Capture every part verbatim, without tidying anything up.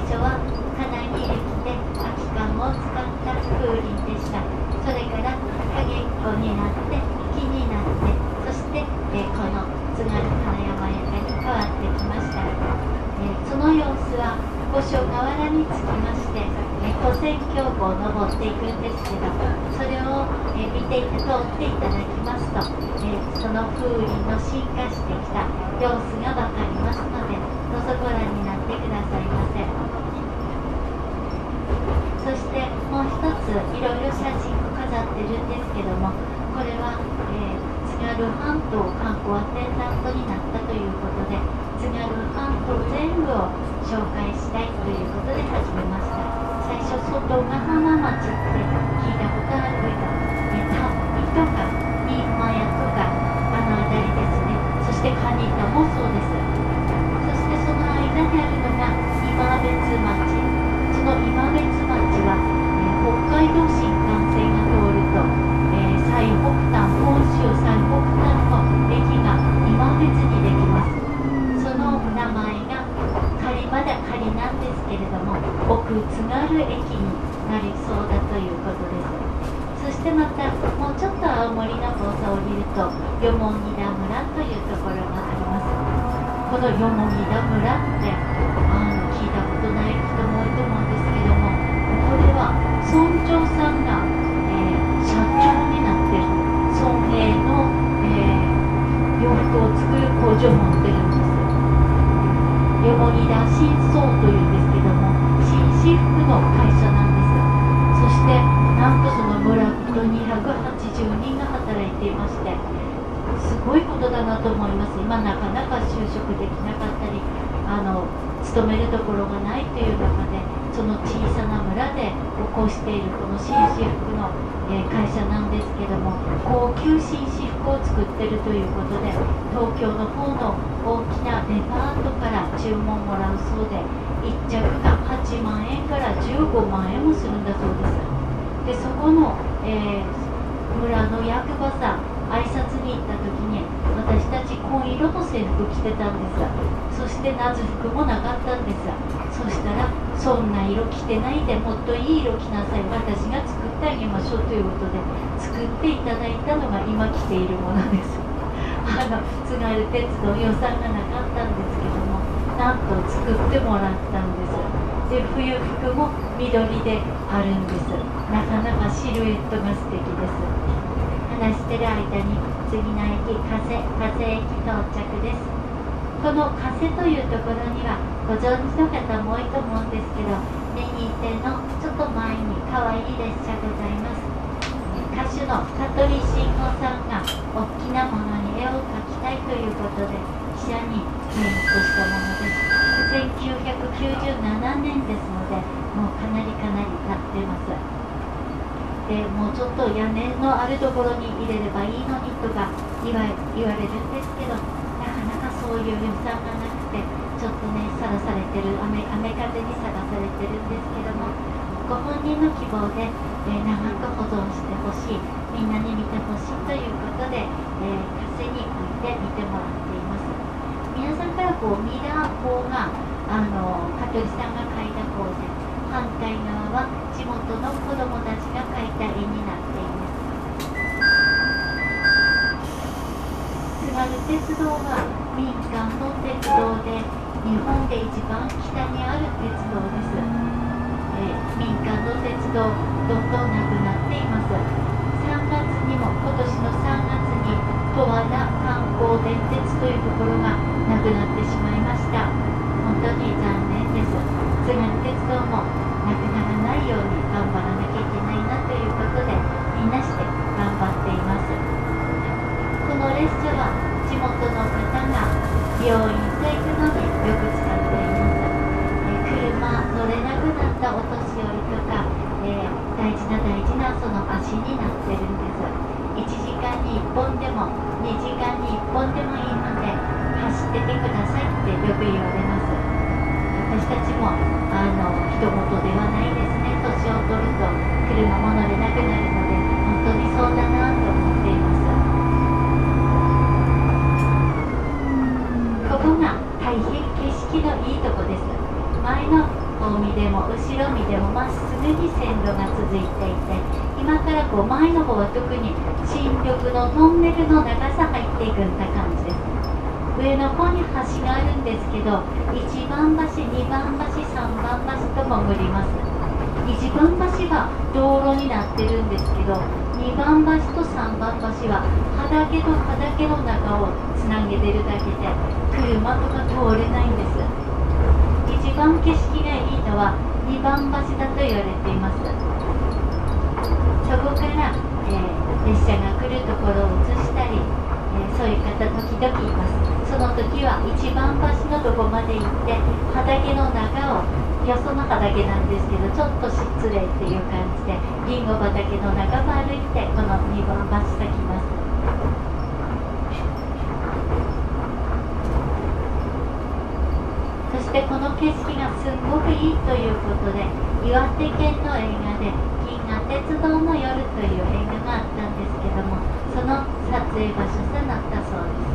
初は花にできて空き缶を使った風鈴でした。それから影っ子になって木になって、そして、えー、この津軽花山屋に変わってきました。えー、その様子は五所川原に着きまして、えー、古戦峡谷を登っていくんですけど、それを、えー、見て通っていただきますと、えー、その風鈴の進化してきた様子がわかりますので、どうぞご覧になってくださいませ。そしてもう一ついろいろ写真を飾ってるんですけども、これは、えー、津軽半島観光アテンダントになったということで、津軽半島全部を紹介したいということで始めました。最初外ヶ浜町って聞いたことあるけど、えー、タッピとか新間屋とかあの辺りですね。そして蟹田もそうです。そしてその間にあるのが今別町。その今別町は、えー、北海道新幹線が通ると、えー、最北端、本州最北端の駅が今別にできます。その名前が仮まだ仮なんですけれども、奥津軽駅になりそうだということです。そしてまたもうちょっと青森の方さを見ると、よもぎだ村というところがあります。このよもぎだ村ってあの聞いたことない人も多いと思うんですけども、これは村長さんが、えー、社長になってる村営の、えー、洋服を作る工場を持ってるんです。よもぎだ新装というんですけども、紳士服の会社なんです。そしてなんとその村人にひゃくはちじゅうにんが働いていまして、すごいことだなと思います。今なかなか就職できなかったり、あの勤めるところがないという中で、その小さな村で起こしているこの紳士服の、えー、会社なんですけども、高級紳士服を作ってるということで、東京の方の大きなデパートから注文もらうそうで、いっ着がはちまんえんからじゅうごまんえんもするんだそうです。でそこの、えー、村の役場さん挨拶に行った時に、私たち紺色の制服着てたんです。そして夏服もなかったんです。そしたら、そんな色着てないでもっといい色着なさい、私が作ってあげましょうということで作っていただいたのが今着ているものです。あの津軽鉄道予算がなかったんですけども、なんと作ってもらったんです。で冬服も緑であるんです。なかなかシルエットが素敵です。話してる間に次の駅、加瀬、加瀬駅到着です。この加瀬というところにはご存知の方も多いと思うんですけど、右手のちょっと前に可愛い列車ございます。歌手の香取慎吾さんが大きなものに絵を描きたいということで汽車にペイントしたものです。せんきゅうひゃくきゅうじゅうななねんですので、もうかなりかなり経っています。でもうちょっと屋根のあるところに入れればいいのにとか言わ、言われるんですけど、なかなかそういう予算がなくて、ちょっとねさらされてる、雨、雨風にさらされてるんですけども、ご本人の希望で、えー、長く保存してほしい、みんなに見てほしいということで、えー、加瀬に置いて見てもらっています。皆さんからこう見た方が、あの香取さんが描いた方で、反対側は地元の子どもたちが描いた絵になっています。津軽鉄道は民間の鉄道で日本で一番北にある鉄道です。えー、民間の鉄道どんどんなくなっています。さんがつにも今年のさんがつに十和田観光電鉄というところがなくなってしまいました。本当に残念です。津軽鉄道もなくならないように頑張らなきゃいけないなということで、みんなして頑張っています。この列車は地元の方が病院と行くのによく使っています。え車乗れなくなったお年寄りとか、えー、大事な大事なその足になってるんです。いちじかんにいっぽんでもにじかんにいっぽんでもいいので走っててくださいってよく言われます。私たちもあの人事ではないですね。年を取ると車も乗れなくなるので、本当にそうだなと思っています。ここが大変景色のいいとこです。前のお方見でも後ろ見でもまっすぐに線路が続いていて、今からこう前の方は特に新緑のトンネルの長さ入っていくんだ感じです。上の方に橋があるんですけど、いちばん橋、にばん橋、さんばん橋と潜ります。いちばん橋は道路になってるんですけど、にばん橋とさんばん橋は畑と畑の中をつなげてるだけで車とか通れないんです。一番景色がいいのはにばん橋だと言われています。そこから、えー、列車が来るところを映したり、えー、そういう方時々います。その時はいちばん橋のとこまで行って畑の中を、よその畑なんですけどちょっと失礼っていう感じでリンゴ畑の中を歩いてこのにばん橋先ます。そしてこの景色がすごくいいということで、岩手県の映画で「銀河鉄道の夜」という映画があったんですけども、その撮影場所となったそうです。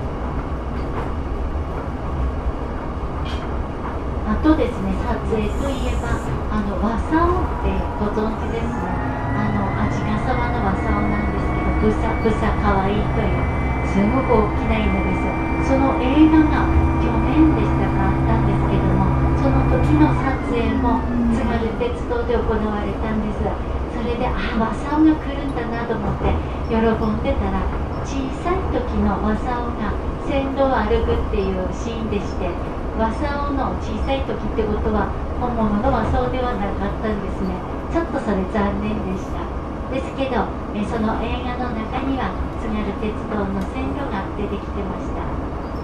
あとですね、撮影といえばあの和竿ってご存知ですね。あの鰺ヶ沢の和竿なんですけど、ブサブサかわいいというすごく大きな犬です。その映画が去年でしたかあったんですけども、その時の撮影も津軽鉄道で行われたんです。それであ和竿が来るんだなと思って喜んでたら、小さい時の和竿が線路を歩くっていうシーンでして、和竿の小さい時ってことは本物の和竿ではなかったんですね。ちょっとそれ残念でした。ですけどえその映画の中には津軽鉄道の線路が出てきてました。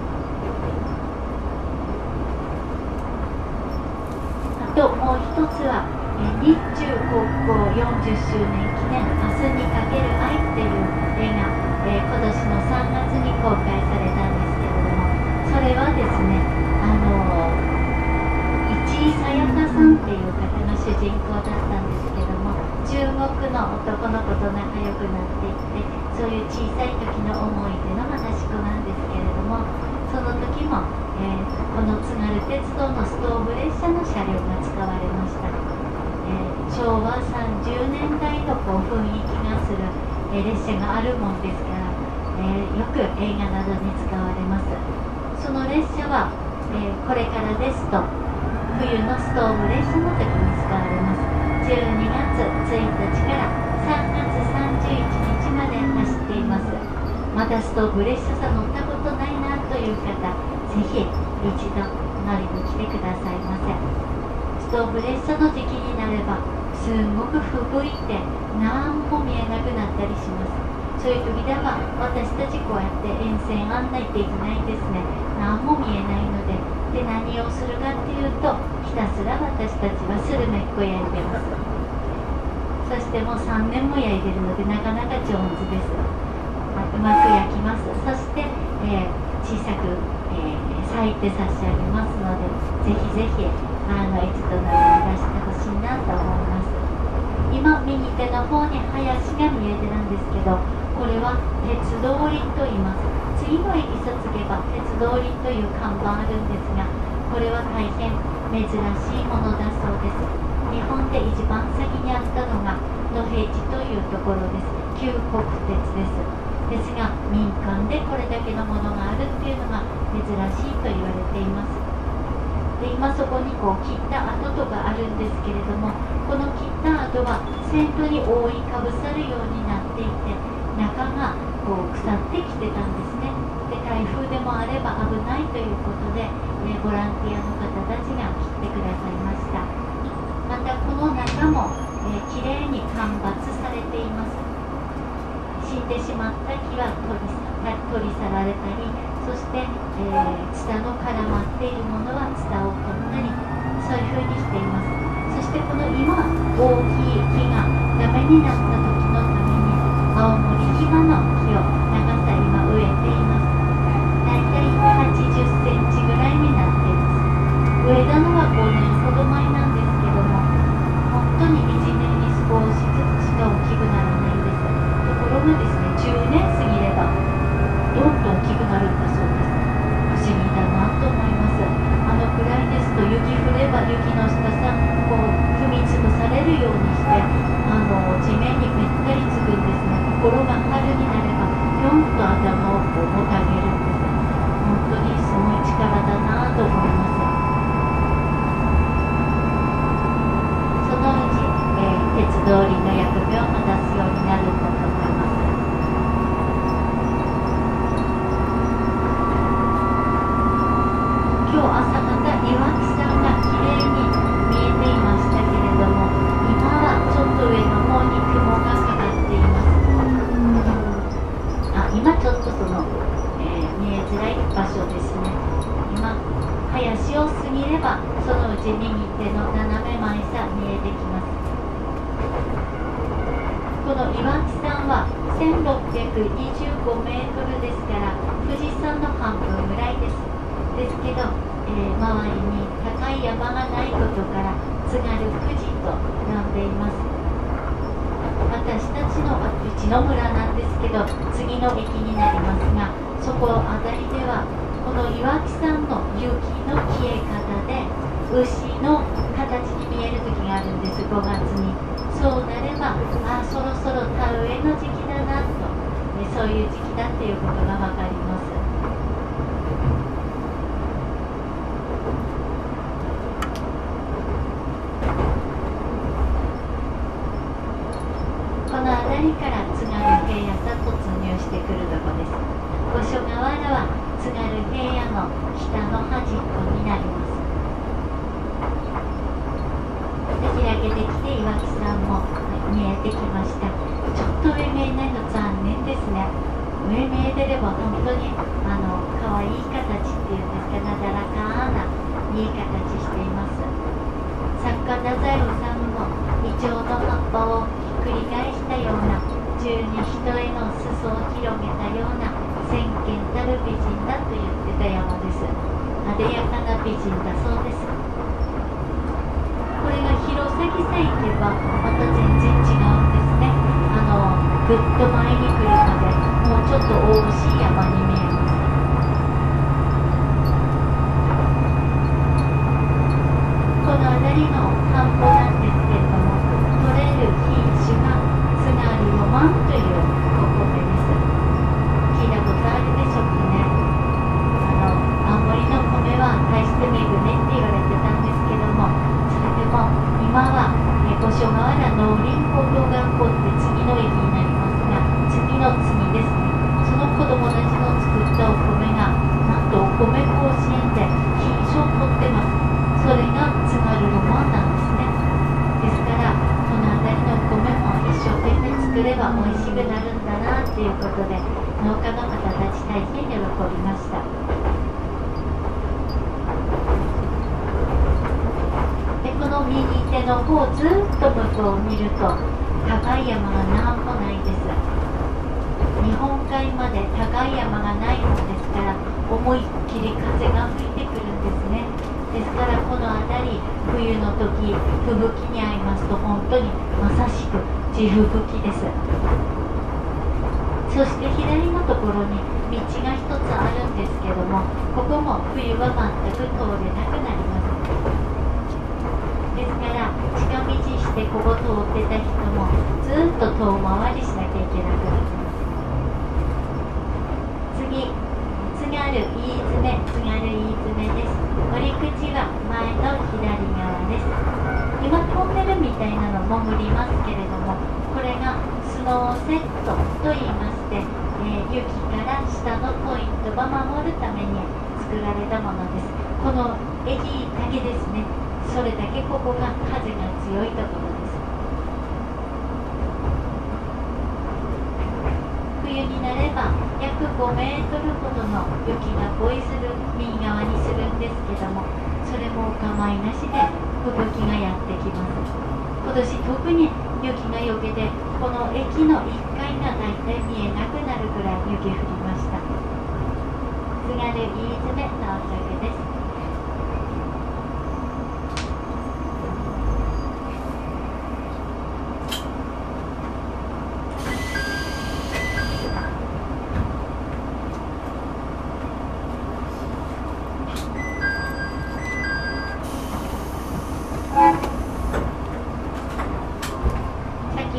あともう一つはえ日中国交よんじゅっしゅうねん記念明日にかける愛っていう映画、え今年のさんがつに公開されたんですけれども、それはですねあの市井さやかさんっていう方が主人公だったんですけども、中国の男の子と仲良くなっていって、そういう小さい時の思い出の話子なんですけれども、その時も、えー、この津軽鉄道のストーブ列車の車両が使われました。えー、昭和さんじゅうねんだいのこう雰囲気がする、えー、列車があるもんですから、えー、よく映画などに使われます。その列車はえー、これからですと冬のストーブ列車の時に使われます。じゅうにがつついたちからさんがつさんじゅういちにちまで走っています。まだストーブ列車さ乗ったことないなという方、ぜひ一度乗りに来てくださいませ。ストーブ列車の時期になればすんごく吹雪いて何も見えなくなったりします。そういう時では私たちこうやって沿線案内できないですね。何も見えないので、で何をするかっていうと、ひたすら私たちはスルメッコ焼いてます。そしてもうさんねんも焼いてるのでなかなか上手です。うまく焼きます。そして、えー、小さく、えー、裂いて差し上げますので、ぜひぜひあの一度乗りに出してほしいなと思います。今右手の方に林が見えてるんですけど、これは鉄道林と言います。次の駅さつげば鉄道林という看板あるんですが、これは大変珍しいものだそうです。日本で一番先にあったのが野辺地というところです。旧国鉄です。ですが民間でこれだけのものがあるっていうのが珍しいと言われています。で今そこにこう切った跡とかあるんですけれども、この切った跡は線路に覆いかぶさるようになっていて、中がこう腐ってきてたんですね。で台風でもあれば危ないということで、えボランティアの方たちが切ってくださいました。またこの中も、えー、きれいに間伐されています。死んでしまった木は取り取り去られたり、そして、えー、ツタの絡まっているものはツタを取ったり、そういうふうにしています。そしてこの今大きい木がダメになった時のために青森ヒバの木を長さ今植えています。だいたいはちじゅっセンチぐらいになっています。植えたのはごねんほど前なんですけども、本当にいちねんに少しずつしか大きくならないんです。ところがですね、じゅうねん過ぎればどんどん大きくなるんだそうです。不思議だなと思います。あのくらいですと雪降れば雪の下かさこう踏み潰されるようにしてあの地面にべったりつくんですね。ところが春になればぴょんと頭をこうもたげるんです。本当にすごい力だなと思います。そのうち、えー、鉄道理の役目を果たすようになるんだと思います。今日朝方岩木さんがきれいに見えていましたけれども、今はちょっと上の方に雲がかかっています。あ、今ちょっとその、えー、見えづらい場所ですね。今林を過ぎればそのうち右手の斜め前さ見えてきます。この岩木山はせんろっぴゃくにじゅうごメートルですから富士山の半分ぐらいです。ですけど、えー、周りに高い山がないことから津軽富士と呼んでいます。私たちのうちの村なんですけど次の駅になりますが、そこあたりではこの岩木山の雪の消え方で牛の形に見える時があるんです。ごがつにそうなればあそろそろ田植えの時期だなと、ね、そういう時期だっていうことが分かります。この辺りから津軽平野さ突入してくるとこです。五所川原は津軽平野の北の端っこになります。で開けてきて岩木山も見えてきました。ちょっと上見えないの残念ですね。上見えてれば本当にあの可愛い形っていうんですか、なだらかないい形しています。作家太宰治もイチョウの葉っぱを繰り返したような十二人への裾を広げたような先見たる美人だと言ってた山です。あでやかな美人だそうです。これが弘前さえ行けばまた全然違うんですね。あのぐっと前に来るまでもうちょっと大しい山に見えます。この辺りの田んぼなんですけれども、取れる品種が津軽ロマンというお米です。聞いたことあるでしょうかね。あの青森の米は大して恵ねって言われてたんですけども、それでも今は五所川原農林高等学校って次の駅になりますが、次の次ですね。その子供たちの作ったお米がなんとお米甲子園で金賞を取ってます。それが津軽ロマンなんですね。ですからこの辺りのお米も一生懸命作れば美味しくなるんだなっていうことで農家の方たち大変喜びました。でこの右手の方ずっと向こうを見ると高い山が何もないです。日本海まで高い山がないものですから思いっきり風が吹いてくるんですね。ですからこの辺り冬の時吹雪に遭いますと本当にまさしく地吹雪です。そして左のところに道が一つあるんですけども、ここも冬は全く通れなくなります。ですから近道してここ通ってた人もずっと遠回りしなきゃいけなくなります。次、津軽飯詰、津軽飯詰です。折り口は前の左側です。今トンネルみたいなの潜りますけれども、これがスノーセットと言いまして、えー、雪から下のポイントを守るために作られたものです。この駅だけですね。それだけここが風が強いところです。冬になれば約ごメートルほどの雪がポイする右側にするんですけども、それもお構いなしで吹雪がやってきます。今年特に雪がよけてこの駅のいっかいがだいたい見えなくなるくらい雪降りました。津軽飯詰到着です。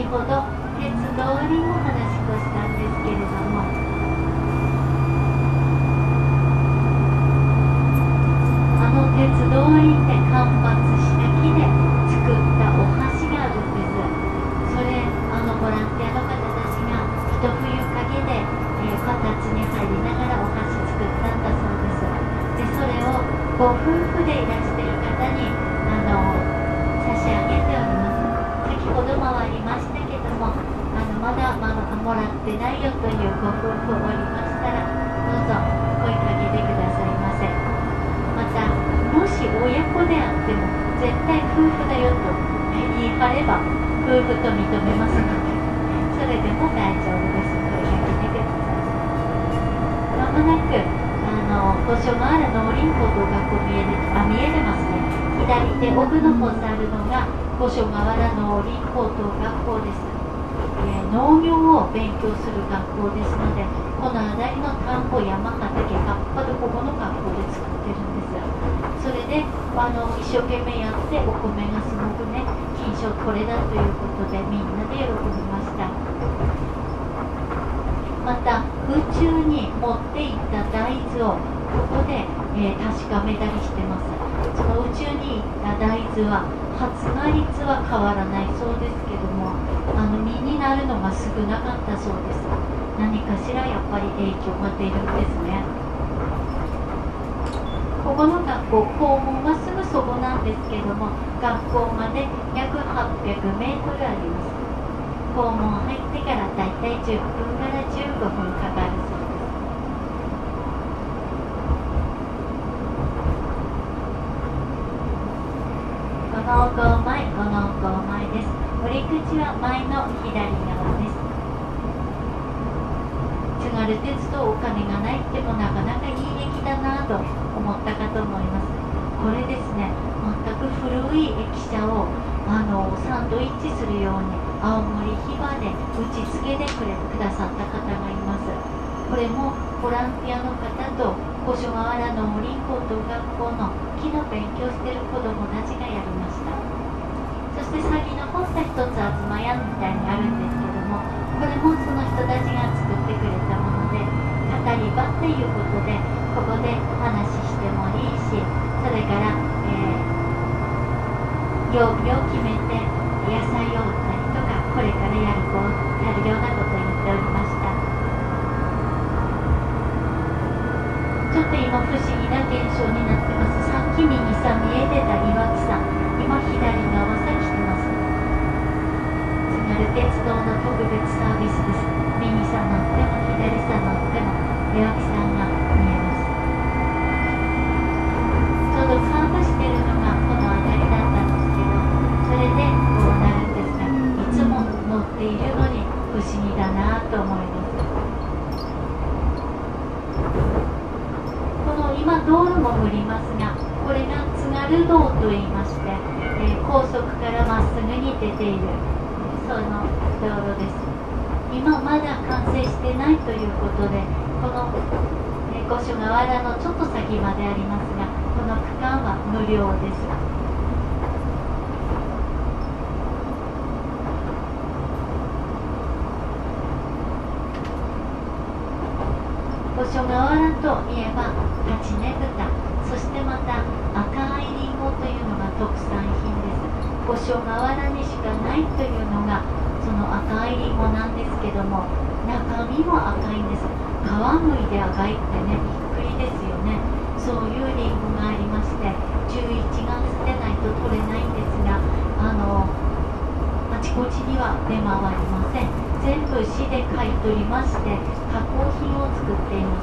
ほど鉄道にも話をしたんですけれども、あの鉄道にて間伐した木で作ったお箸があるんです。それあのボランティアの方たちが一冬かけて、えー、こたつに入りながらお箸作ったんだそうです。でそれをご夫婦でいらしている方にあの差し上げております。先ほどもありましたけども、あのまだまだもらってないよというご夫婦おりましたら、どうぞ声かけてくださいませ。またもし親子であっても絶対夫婦だよと言い張れば夫婦と認めますので、それでも大丈夫です。声かけてください。まもなくあの五所川原農林高等学校見えるあ見えてますね。左手奥の方にあるのが五所川原農林高等学校です。えー、農業を勉強する学校ですので、この辺りの田んぼ、山、畑、葉っぱでここの学校で作ってるんです。それであの一生懸命やってお米がすごくね金賞取れたということでみんなで喜びました。また宇宙に持っていった大豆をここで、えー、確かめたりしてます。その宇宙に行った大豆は発芽率は変わらないそうですけども、あの実になるのが少なかったそうです。何かしらやっぱり影響が出るんですね。ここの学校、校門はすぐそこなんですけども、学校まで約はっぴゃくメートルあります。校門入ってからだいたいじゅっぷんからじゅうごふんかかるそうです。ごのうこう前、ごのうこう前です。折り口は前の左側です。津軽鉄道お金がないってもなかなかいい駅だなと思ったかと思います。これですね、全く古い駅舎をあのサンドイッチするように青森ヒバで打ち付けてくれくださった方がいます。これもボランティアの方と五所川原農林高等学校の木の勉強している子どもたちがやりました。そして先の本社一つ東屋みたいにあるんですけども、これもその人たちが作ってくれたもので、語り場っていうことでここで話してもいいし、それから、えー、曜日を決めて野菜を売ったりとか、これからやるこうやるようなことを言っておりました。ちょっと今不思議な現象になってます。さっき右さ見えてた岩木さん、今左側さ来てます。津軽鉄道の特別サービスです。右さ乗っても左さ乗っても岩木さんが見えます。ちょうどカーブしてるのがこの辺りだったんですけど、それでこうなるんですが、いつも乗っているのに不思議だなと思います。今道路も降りますが、これが津軽道といいまして、えー、高速からまっすぐに出ているその道路です。今まだ完成してないということで、この、えー、五所川原のちょっと先までありますが、この区間は無料です。五所川原といえば立ちねぶた、そしてまた赤いりんごというのが特産品です。五所川原にしかないというのがその赤いりんごなんですけども、中身も赤いんです。皮むいで赤いってね、びっくりですよね。そういうりんごがありまして、じゅういちがつでないと取れないんですが、あのあちこちには出回りません。全部市で買い取りまして加工品を作っています。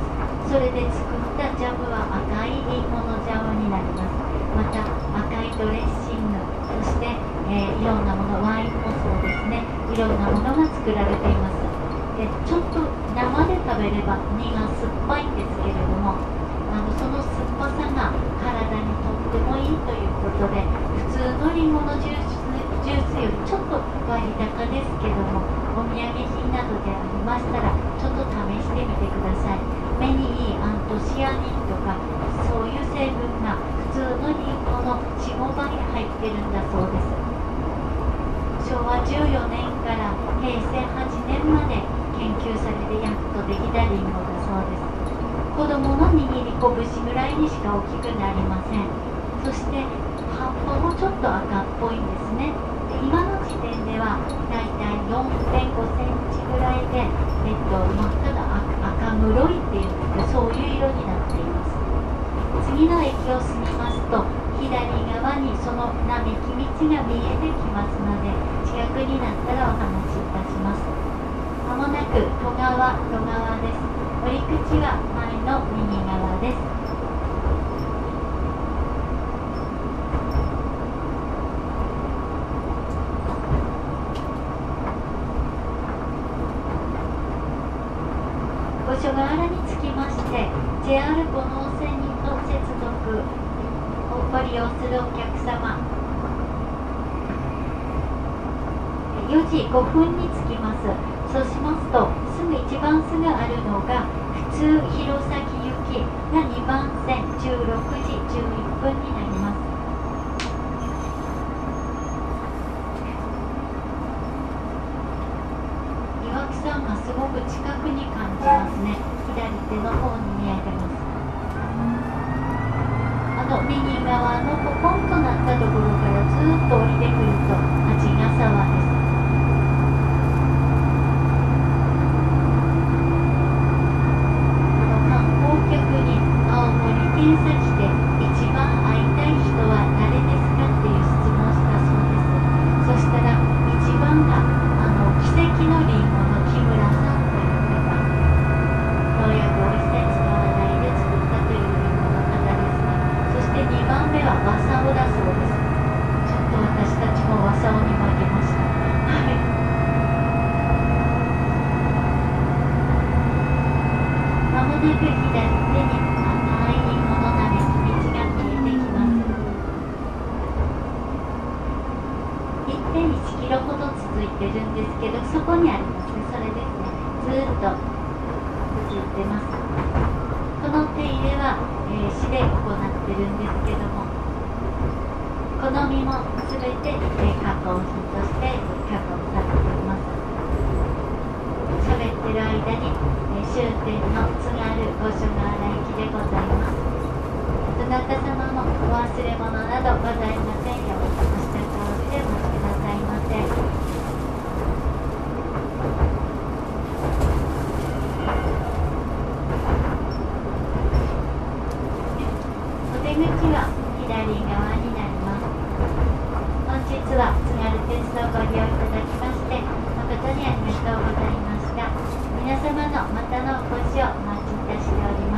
それで作ったジャムは赤いりんごのジャムになります。また赤いドレッシング、そして、えー、いろんなもの、ワインもそうですね、いろんなものが作られています。でちょっと生で食べれば身が酸っぱいんですけれども、あのその酸っぱさが体にとってもいいということで、普通のりんごのジュース、ジュースよりちょっと割高ですけども、お土産品などでありましたらちょっと試してみてください。目にいいアントシアニンとかそういう成分が普通のりんごの よん、ごばい入ってるんだそうです。しょうわじゅうよねんからへいせいはちねんまで研究されてやっとできたリンゴだそうです。子供の握り拳ぐらいにしか大きくなりません。そして葉っぱもちょっと赤っぽいんですね。で今の時点ではだいたい よんてんごセンチぐらいで、えっと、真っ赤な赤黒いっていうんですけど、そういう色になっています。次の駅を過ぎますと左側にその並木道が見えてきますので、近くになったらお話しいたします。まもなく戸川戸川です。折り口は前の右側です。五所川原につきまして ジェイアール 五能線にの接続をご利用するお客様、よじごふんに着きます。そうしますとすぐ一番すぐあるのが普通弘前行きがにばん線じゅうろくじじゅういっぷんになります。岩木山がすごく近くに感じますね。左手の方に見えてます。あの右側のポコンとなったところからずっと降りてくると鰺ヶ沢です。検査機で一番会いたい人は誰ですかっていう質問をしたそうです。そしたら一番があの奇跡のリンゴの木村さんという方、農薬を一切使わないで作ったというリンゴの方ですが、そしてにばんめは和竿だそうです。ちょっと私たちも和竿に負けました。はい。まもなく左手にいってんいちキロほど続いてるんですけど、そこにありますね。それですね。ずっと続いてます。この手入れは、えー、市で行ってるんですけども、好みも全て、えー、加工品として加工されています。喋ってる間に、えー、終点の津軽五所川原駅でございます。どなた様もお忘れ物などございませんようおした通りでお待ちくださいませ。お出口は左側になります。本日は津軽鉄道をご利用いただきまして誠にありがとうございました。皆様のまたのお越しをお待ちいたしております。